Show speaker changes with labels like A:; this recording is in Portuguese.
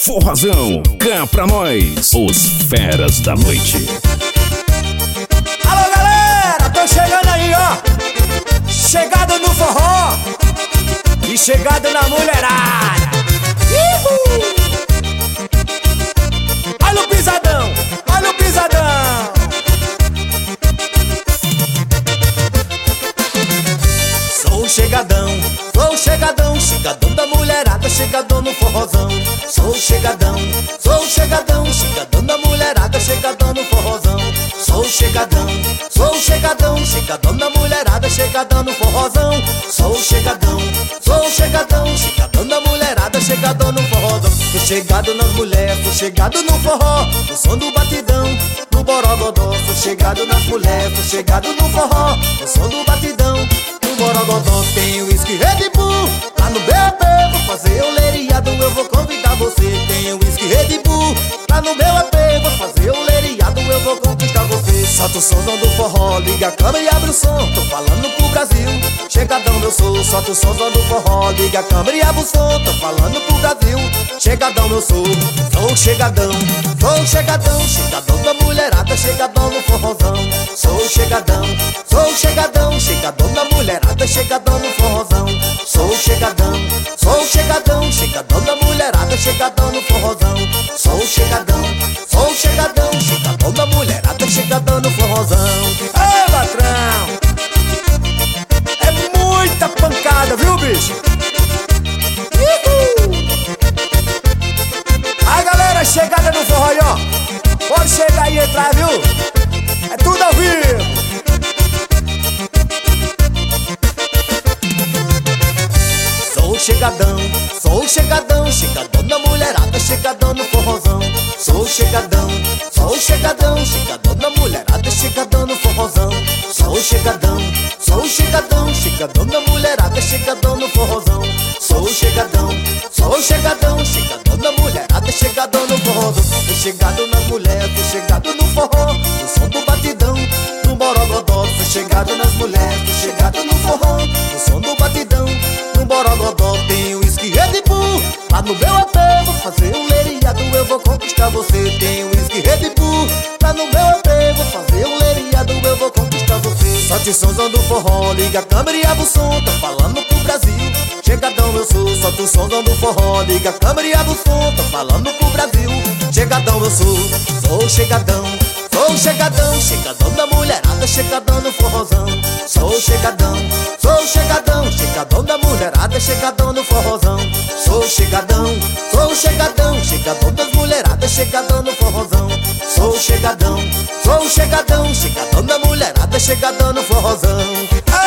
A: Forrozão, cá pra nós, os feras da noite.
B: Alô galera, tô chegando aí, ó. Chegado no forró e chegado na mulherada. Olha o pisadão, olha o pisadão. Sou chegadão, chegadão da mulherada, chegadão no forrozão. Sou chegadão, chegadão da mulherada, chegadão no forrozão. Sou chegadão, chegadão da mulherada, chegadão no forrozão. Sou chegadão, chegadão da mulherada, chegadão no forrozão. Tô chegado nas mulheres, tô chegado no forró, no som do batidão, no borogodó. Tô chegado nas mulheres, tô chegado no forró, no som do batidão, no borogodó. Tem whisky Red Bull lá no BAP, vou fazer o leiriado, eu vou convidar você. Tem whisky Red Bull lá no meu AP, vou fazer o leiriado, eu vou conquistar você. Solta o somzão do forró, liga a câmera e abre o som. Tô falando pro Brasil, chegadão eu sou. Solta o somzão do forró, liga a câmera e abre o som. Tô falando pro Brasil, chegadão eu sou. Sou chegadão, chegadão da mulherada, chegadão no forrozão. Sou chegadão, chegadão da mulherada, chegadão no forrozão. Sou chegadão, chegadão da mulherada, chegadão no forrozão. Sou chegadão, chegadão da mulherada, chegadão no forrozão. Ei, patrão, é muita pancada, viu, bicho? A galera chegada no forró aí, ó. Pode chegar e entrar, viu? É tudo ao vivo. Sou chegadão, chegadão da mulherada, chegadão no forrozão. Sou chegadão, chegadão da mulherada, chegadão no forrozão. Sou chegadão, chegadão da mulherada, chegadão no forrozão. Sou chegadão, chegadão da mulherada, chegadão no forrozão. Tô chegado nas mulheres, tô chegado no forró, no som do batidão, no borogodó. Tô chegado nas mulheres, tô chegado no forró, no som do batidão, no borogodó. Tem whisky Red Bull lá no meu AP, vou fazer um leiriado, eu vou conquistar você. Tem whisky Red Bull lá no meu AP, vou fazer um leiriado, eu vou conquistar você. Solte o somzão do forró, liga a câmera e abre o som. Tô falando pro Brasil, chegadão eu sou. Solte o somzão do forró, liga a câmera e abre o som. Tô falando pro Brasil, chegadão eu sou. Sou chegadão, chegadão da mulherada, chegadão no forrozão. Sou chegadão, chegadão da mulherada, chegadão no forrozão. Sou chegadão, chegadão das mulheradas, chegadão no forrozão. Sou chegadão, chegadão da mulherada, chegadão no forrozão.